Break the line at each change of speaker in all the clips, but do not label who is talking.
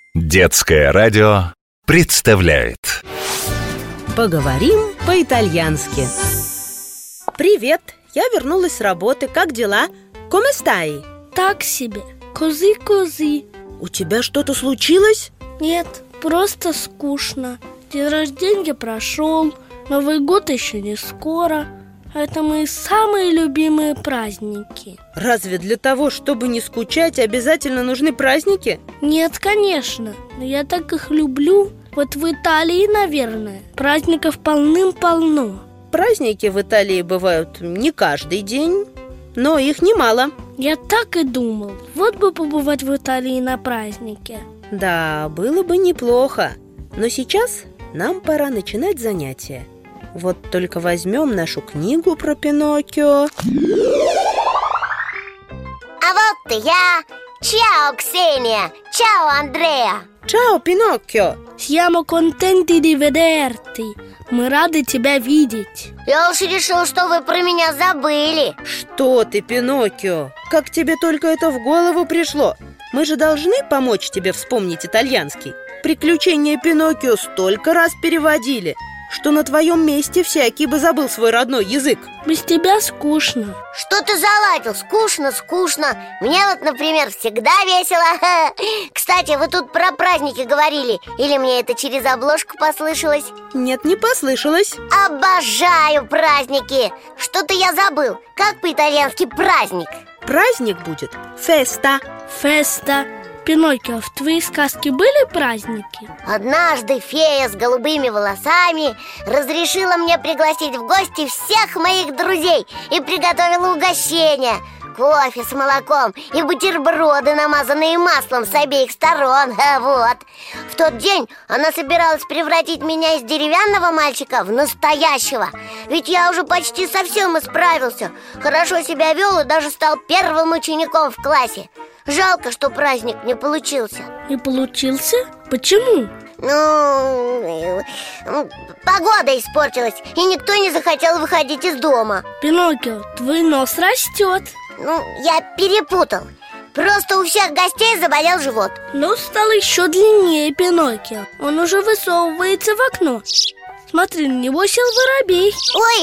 Детское радио представляет
Поговорим по-итальянски. Привет, я вернулась с работы. Как дела? Come stai?
Так себе, кози-кози.
У тебя что-то случилось?
Нет, просто скучно. День рождения прошел, Новый год еще не скоро. А это мои самые любимые праздники.
Разве для того, чтобы не скучать, обязательно нужны праздники?
Нет, конечно, но я так их люблю. Вот в Италии, наверное, праздников полным-полно.
Праздники в Италии бывают не каждый день, но их немало.
Я так и думал, вот бы побывать в Италии на празднике.
Да, было бы неплохо. Но сейчас нам пора начинать занятия. Вот только возьмем нашу книгу про Пиноккио.
А вот и я. Чао, Ксения. Чао, Андреа.
Чао, Пиноккио.
Siamo contenti di vederti. Мы рады тебя видеть.
Я уж решил, что вы про меня забыли.
Что ты, Пиноккио? Как тебе только это в голову пришло? Мы же должны помочь тебе вспомнить итальянский. «Приключения Пиноккио» столько раз переводили, что на твоем месте всякий бы забыл свой родной язык.
Без тебя скучно.
Что ты заладил? Скучно. Мне вот, например, всегда весело. Кстати, вы тут про праздники говорили. Или мне это через обложку послышалось?
Нет, не послышалось.
Обожаю праздники. Что-то я забыл. Как по-итальянски праздник?
Праздник будет феста.
Феста. Пиноккио, в твоей сказке были праздники?
Однажды фея с голубыми волосами разрешила мне пригласить в гости всех моих друзей и приготовила угощение. Кофе с молоком и бутерброды, намазанные маслом с обеих сторон. Вот. В тот день она собиралась превратить меня из деревянного мальчика в настоящего. Ведь я уже почти совсем исправился. Хорошо себя вел и даже стал первым учеником в классе. Жалко, что праздник не получился.
Не получился? Почему?
Погода испортилась, и никто не захотел выходить из дома.
Пиноккио, твой нос растет.
Я перепутал. Просто у всех гостей заболел живот.
Нос стал еще длиннее, Пиноккио. Он уже высовывается в окно. Смотри, на него сел воробей.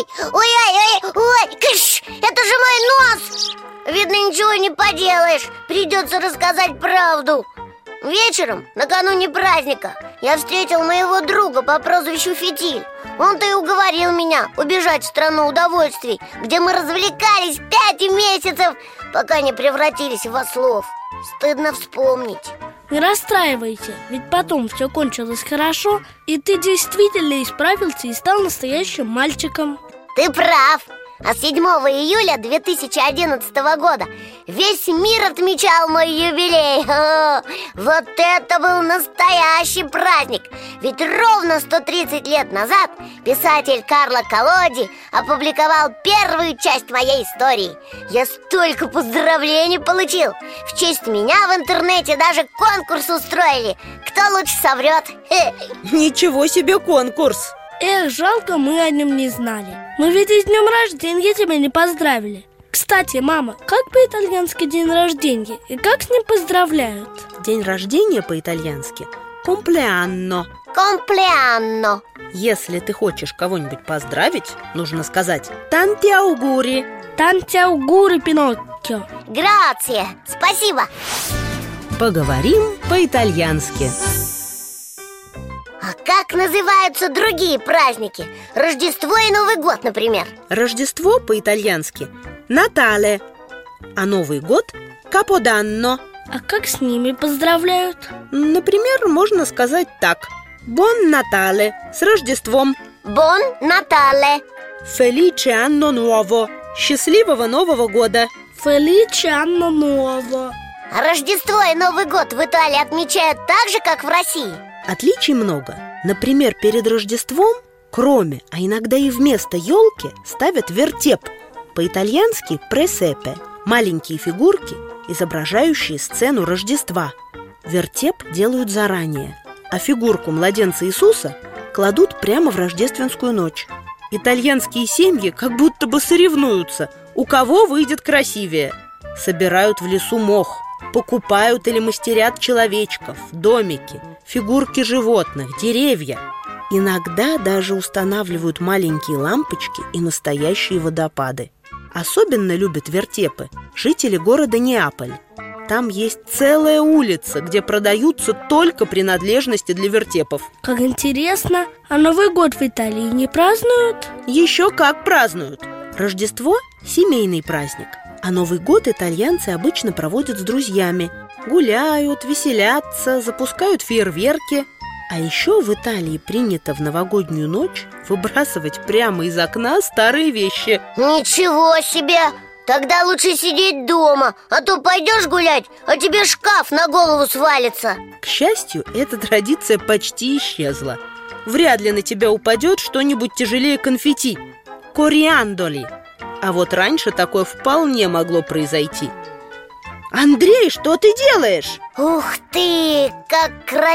Ой, кыш, это же мой нос! Видно, ничего не поделаешь. Придется рассказать правду. Вечером, накануне праздника, я встретил моего друга по прозвищу Фитиль. Он-то и уговорил меня убежать в страну удовольствий, где мы развлекались 5 месяцев, пока не превратились в ослов. Стыдно вспомнить.
Не расстраивайся, ведь потом все кончилось хорошо, и ты действительно исправился и стал настоящим мальчиком.
Ты прав. А 7 июля 2011 года весь мир отмечал мой юбилей. Вот это был настоящий праздник. Ведь ровно 130 лет назад писатель Карло Колоди опубликовал первую часть моей истории. Я столько поздравлений получил. В честь меня в интернете даже конкурс устроили. Кто лучше соврет.
Ничего себе конкурс!
Эх, жалко, мы о нем не знали. Мы ведь и с днем рождения тебя не поздравили. Кстати, мама, как по-итальянски день рождения? И как с ним поздравляют?
День рождения по-итальянски «компleanno».
Компleanno.
Если ты хочешь кого-нибудь поздравить, нужно сказать «танти аугури».
Танти аугури, Пиноккио.
Грация. Спасибо.
Поговорим по-итальянски.
А как называются другие праздники? Рождество и Новый год, например.
Рождество по-итальянски «Натале», а Новый год «Каподанно».
А как с ними поздравляют?
Например, можно сказать так: «Buon Natale» с Рождеством.
Бон Натале.
«Felice anno nuovo» счастливого Нового года.
Феличе анно нуово.
А Рождество и Новый год в Италии отмечают так же, как в России?
Отличий много. Например, перед Рождеством, кроме, а иногда и вместо елки, ставят вертеп. По-итальянски «пресепе» – маленькие фигурки, изображающие сцену Рождества. Вертеп делают заранее, а фигурку младенца Иисуса кладут прямо в рождественскую ночь. Итальянские семьи как будто бы соревнуются, у кого выйдет красивее. Собирают в лесу мох, Покупают или мастерят человечков, домики, фигурки животных, деревья. Иногда даже устанавливают маленькие лампочки и настоящие водопады. Особенно любят вертепы жители города Неаполь. Там есть целая улица, где продаются только принадлежности для вертепов.
Как интересно, а Новый год в Италии не празднуют?
Еще как празднуют. Рождество – семейный праздник, а Новый год итальянцы обычно проводят с друзьями. Гуляют, веселятся, запускают фейерверки. А еще в Италии принято в новогоднюю ночь выбрасывать прямо из окна старые вещи.
Ничего себе! Тогда лучше сидеть дома, а то пойдешь гулять, а тебе шкаф на голову свалится.
К счастью, эта традиция почти исчезла. Вряд ли на тебя упадет что-нибудь тяжелее конфетти – кориандоли. А вот раньше такое вполне могло произойти. Андрей, что ты делаешь?
Ух ты, как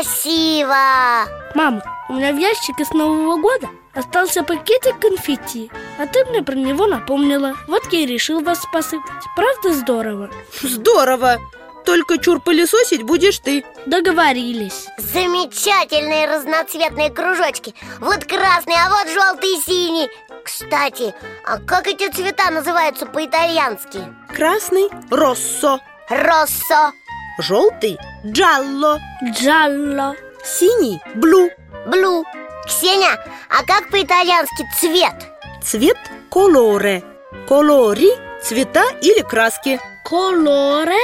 красиво!
Мама, у меня в ящике с Нового года остался пакетик конфетти, а ты мне про него напомнила. Вот я и решил вас посыпать. Правда здорово?
Здорово! Только чур пылесосить будешь ты.
Договорились.
Замечательные разноцветные кружочки. Вот красный, а вот желтый и синий. Кстати, а как эти цвета называются по-итальянски?
Красный – россо,
Россо,
желтый – джалло,
Джалло,
синий – блю.
блю. Ксения, а как по-итальянски цвет?
Цвет – колоре. Колори – цвета или краски.
колоре,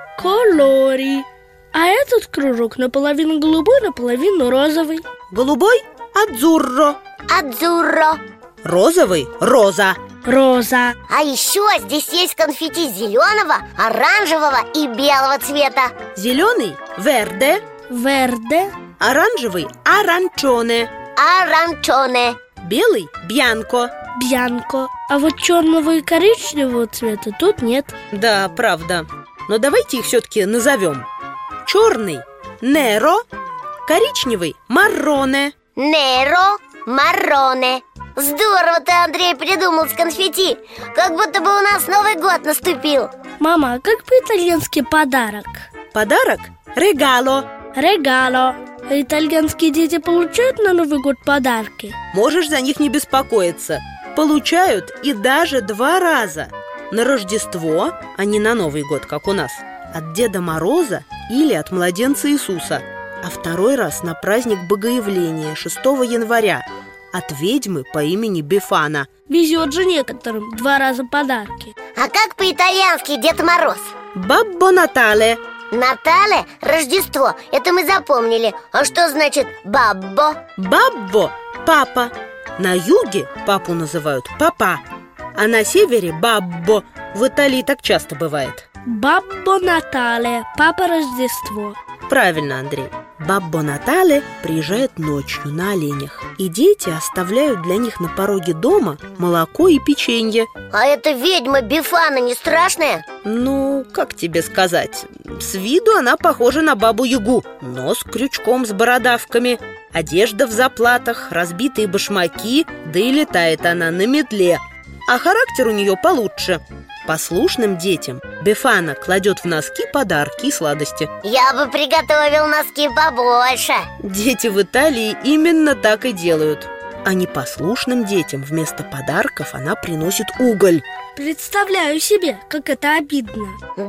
колори. А этот кружок наполовину голубой, наполовину розовый.
Голубой – адзурро,
Адзурро.
розовый – роза.
Роза.
А еще здесь есть конфетти зеленого, оранжевого и белого цвета.
Зеленый – верде,
Верде.
оранжевый – аранчоне,
Аранчоне.
белый – бьянко.
Бьянко. А вот черного и коричневого цвета тут нет.
Да, правда. Но давайте их все-таки назовем. Черный – неро, коричневый – марроне.
Неро, марроне. Здорово ты, Андрей, придумал с конфетти. Как будто бы у нас Новый год наступил.
Мама, а как по-итальянски подарок?
Подарок – регало.
Регало. А итальянские дети получают на Новый год подарки?
Можешь за них не беспокоиться. Получают и даже 2 раза. На Рождество, а не на Новый год, как у нас, от Деда Мороза или от младенца Иисуса. А 2-й раз на праздник Богоявления 6 января от ведьмы по имени Бефана.
Везет же некоторым 2 раза подарки.
А как по-итальянски Дед Мороз?
Баббо Натале.
Натале, Рождество, это мы запомнили. А что значит баббо?
Баббо – папа. На юге папу называют папа, а на севере баббо. В Италии так часто бывает.
Баббо Натале, папа Рождество.
Правильно, Андрей. Баббо Натале приезжает ночью на оленях, и дети оставляют для них на пороге дома молоко и печенье.
А эта ведьма Бефана не страшная?
Ну, как тебе сказать? С виду она похожа на бабу-ягу. Нос крючком с бородавками, одежда в заплатах, разбитые башмаки, да и летает она на метле. А характер у нее получше. Послушным детям Бефана кладет в носки подарки и сладости.
Я бы приготовил носки побольше.
Дети в Италии именно так и делают. А непослушным детям вместо подарков она приносит уголь.
Представляю себе, как это обидно.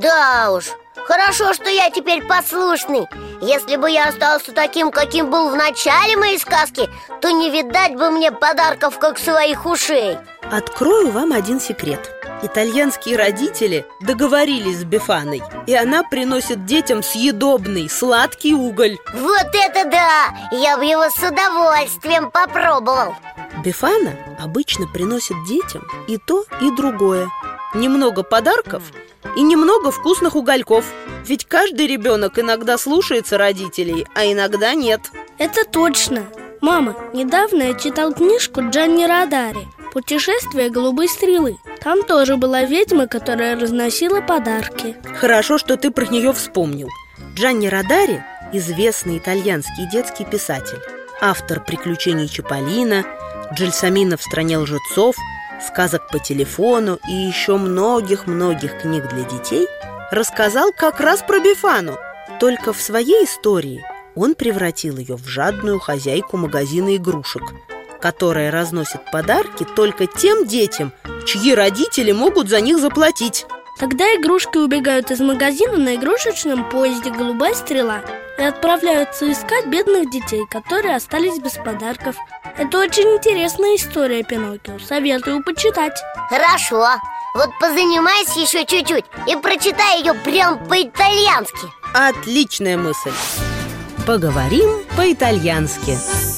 Да уж, хорошо, что я теперь послушный. Если бы я остался таким, каким был в начале моей сказки, то не видать бы мне подарков, как своих ушей.
Открою вам один секрет. Итальянские родители договорились с Бефаной, и она приносит детям съедобный, сладкий уголь.
Вот это да! Я бы его с удовольствием попробовал.
Бефана обычно приносит детям и то, и другое. Немного подарков и немного вкусных угольков. Ведь каждый ребенок иногда слушается родителей, а иногда нет.
Это точно. Мама, недавно я читал книжку Джанни Родари «Путешествие голубой стрелы». Там тоже была ведьма, которая разносила подарки.
Хорошо, что ты про нее вспомнил. Джанни Родари – известный итальянский детский писатель, автор «Приключений Чиполлино», «Джельсомино в стране лжецов», «Сказок по телефону» и еще многих-многих книг для детей, рассказал как раз про Бефану. Только в своей истории он превратил ее в жадную хозяйку магазина игрушек, которая разносит подарки только тем детям, чьи родители могут за них заплатить.
Тогда игрушки убегают из магазина на игрушечном поезде «Голубая стрела» и отправляются искать бедных детей, которые остались без подарков. Это очень интересная история, Пиноккио. Советую почитать.
Хорошо. Вот позанимайся еще чуть-чуть и прочитай ее прям по-итальянски.
Отличная мысль. Поговорим по-итальянски.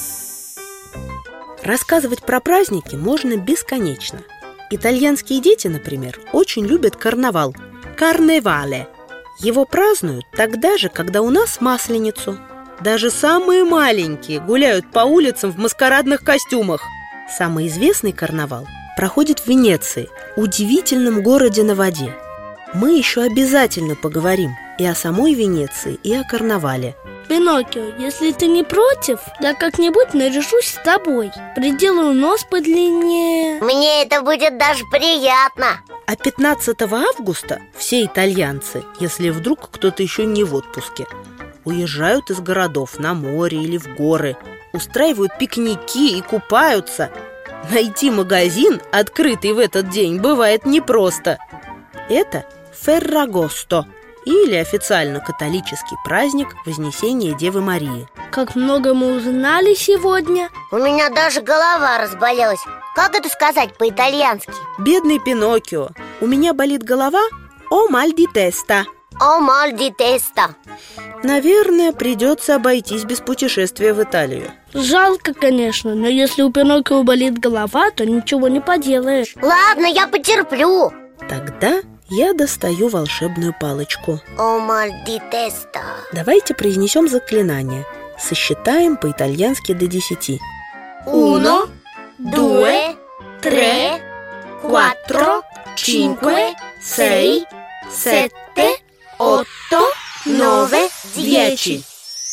Рассказывать про праздники можно бесконечно. Итальянские дети, например, очень любят карнавал – карневале. Его празднуют тогда же, когда у нас Масленицу. Даже самые маленькие гуляют по улицам в маскарадных костюмах. Самый известный карнавал проходит в Венеции, удивительном городе на воде. Мы еще обязательно поговорим и о самой Венеции, и о карнавале.
Пиноккио, если ты не против, я как-нибудь наряжусь с тобой. Приделаю нос подлиннее.
Мне это будет даже приятно.
А 15 августа все итальянцы, если вдруг кто-то еще не в отпуске, уезжают из городов на море или в горы, устраивают пикники и купаются. Найти магазин, открытый в этот день, бывает непросто. Это Феррагосто, или официально католический праздник Вознесения Девы Марии.
Как много мы узнали сегодня.
У меня даже голова разболелась. Как это сказать по-итальянски?
Бедный Пиноккио, у меня болит голова, о маль ди теста.
О маль ди теста.
Наверное, придется обойтись без путешествия в Италию.
Жалко, конечно, но если у Пиноккио болит голова, то ничего не поделаешь.
Ладно, я потерплю.
Тогда я достаю волшебную палочку.
О маль ди теста.
Давайте произнесем заклинание. Сосчитаем по-итальянски до 10.
Uno, due, tre, quattro, cinque, sei, sette, otto, nove, 10.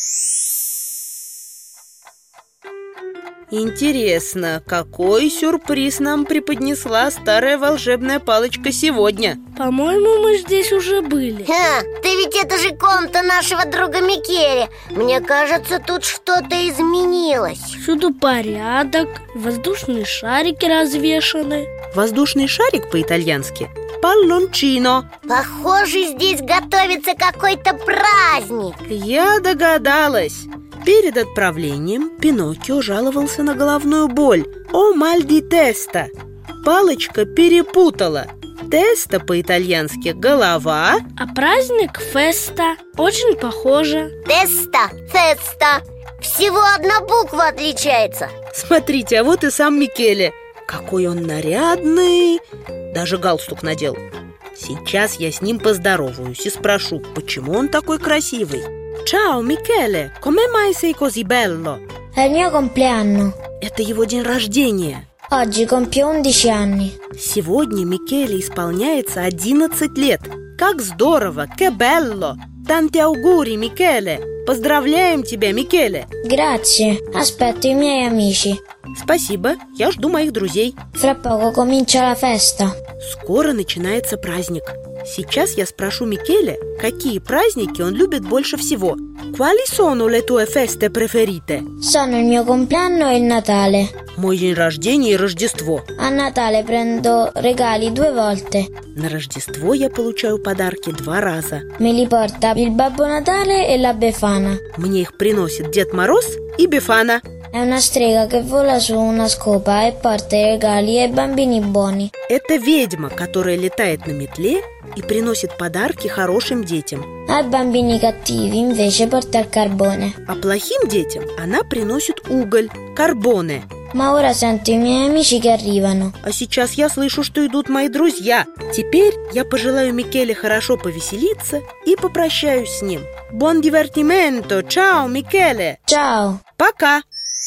Интересно, какой сюрприз нам преподнесла старая волшебная палочка сегодня?
По-моему, мы здесь уже были.
Ты ведь это же комната нашего друга Микеле. Мне кажется, тут что-то изменилось.
Всюду порядок, воздушные шарики развешаны.
Воздушный шарик по-итальянски паллончино.
Похоже, здесь готовится какой-то праздник.
Я догадалась. Перед отправлением Пиноккио жаловался на головную боль. О маль ди теста. Палочка перепутала. Теста по-итальянски голова,
а праздник феста. Очень похоже.
Теста, феста. Всего одна буква отличается.
Смотрите, а вот и сам Микеле. Какой он нарядный. Даже галстук надел. Сейчас я с ним поздороваюсь и спрошу, почему он такой красивый. Ciao, Michele, come mai sei così bello?
È il mio compleanno.
Это его день рождения.
Oggi compio 11 anni.
Сегодня Микеле исполняется 11 лет. Как здорово, che bello! Tanti auguri, Michele! Поздравляем тебя, Микеле!
Grazie, aspetto i miei amici.
Спасибо, я жду моих друзей.
Fra poco comincia la festa.
Скоро начинается праздник. Сейчас я спрошу Микеле, какие праздники он любит больше всего. Quali sono le tue feste preferite?
Sono il mio compleanno e il Natale.
Мой день рождения и Рождество.
A Natale prendo regali 2 volte.
На Рождество я получаю подарки 2 раза.
Me li porta il Babbo Natale e la Befana.
Мне их приносит Дед Мороз и Бефана.
È una strega che vola su una scopa e porta i regali ai bambini buoni.
Это ведьма, которая летает на метле и приносит подарки хорошим детям.
Ai bambini cattivi invece porta il carbone.
А плохим детям она приносит уголь, карбоне.
Ma ora sento i miei amici che arrivano.
А сейчас я слышу, что идут мои друзья. Теперь я пожелаю Микеле хорошо повеселиться и попрощаюсь с ним. Buon divertimento! Ciao, Микеле!
Ciao!
Пока!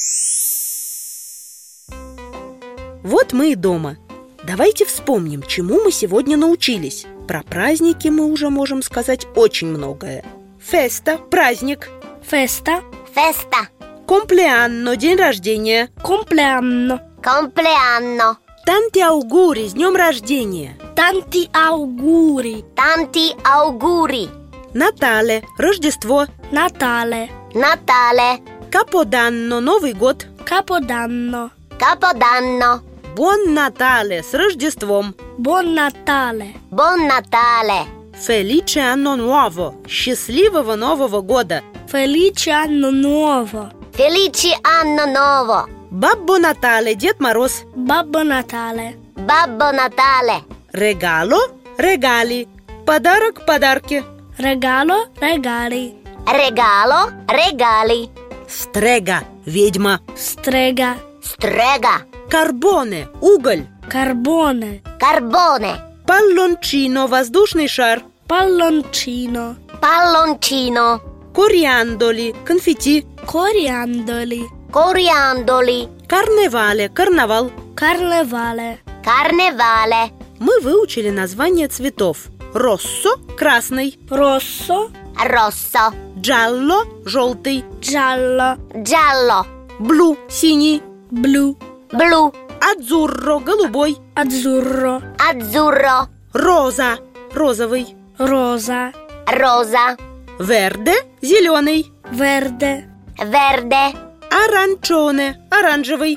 Вот мы и дома. Давайте вспомним, чему мы сегодня научились. Про праздники мы уже можем сказать очень многое. Феста – праздник.
Феста.
Феста.
Комплеанно – день рождения.
Комплеанно.
Комплеанно.
Танти аугури, с днем рождения.
Tanti auguri.
Tanti auguri.
Натале, Рождество.
Natale.
Natale.
Каподанно, Новый год.
Capodanno.
Capodanno.
Бон Натале, с Рождеством.
Buon Natale.
Buon Natale.
Феличе анно нуово, счастливого Нового года.
Felice anno nuovo.
Felice anno nuovo.
Баббо Натале, Дед Мороз.
Babbo Natale.
Babbo Natale.
Регало, регали. Подарок, подарки.
Regalo, regali.
Regalo, regali.
Стрега, ведьма.
Strega.
Strega.
Карбоне, уголь.
Carbone.
Carbone.
Паллончино, воздушный шар.
Palloncino.
Palloncino.
Кориандоли, конфетти.
Coriandoli.
Coriandoli.
Карневале, карнавал.
Carnevale.
Carnevale.
Мы выучили названия цветов. Россо – красный,
Rosso.
Rosso.
джалло – желтый,
Giallo.
Giallo.
блу – синий,
Blu.
Blu.
адзурро – голубой,
Azzurro.
Azzurro.
роза – розовый,
Rosa.
Rosa.
верде – зеленый,
Verde.
Verde.
аранчоне – оранжевый,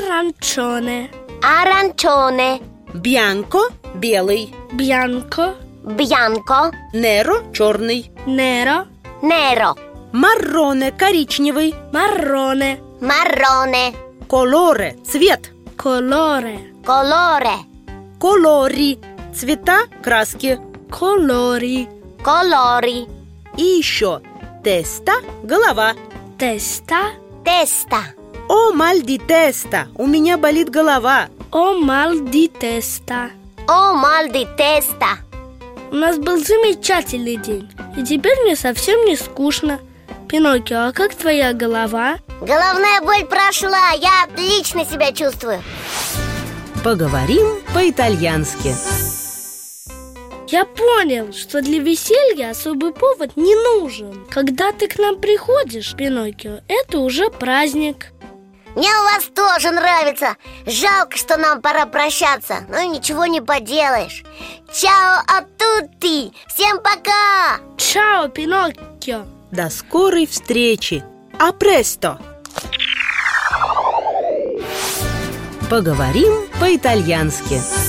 Arancione.
Arancione.
бьянко – белый,
Bianco.
Bianco.
неро – черный,
Nero.
Nero.
марроне – коричневый,
Marrone.
Marrone.
колоре – цвет,
Colore.
Colore.
колори – цвета, краски.
Colori.
Colori.
И еще теста – голова.
Testa.
Testa.
О, маль ди теста, у меня болит голова.
O mal di testa.
Oh, mal di testa.
У нас был замечательный день, и теперь мне совсем не скучно. Пиноккио, а как твоя голова?
Головная боль прошла, я отлично себя чувствую.
Поговорим по-итальянски.
Я понял, что для веселья особый повод не нужен. Когда ты к нам приходишь, Пиноккио, это уже праздник.
Мне у вас тоже нравится. Жалко, что нам пора прощаться, но ничего не поделаешь. Чао а тутти. Всем пока.
Чао, Пиноккио.
До скорой встречи. А престо. Поговорим по-итальянски.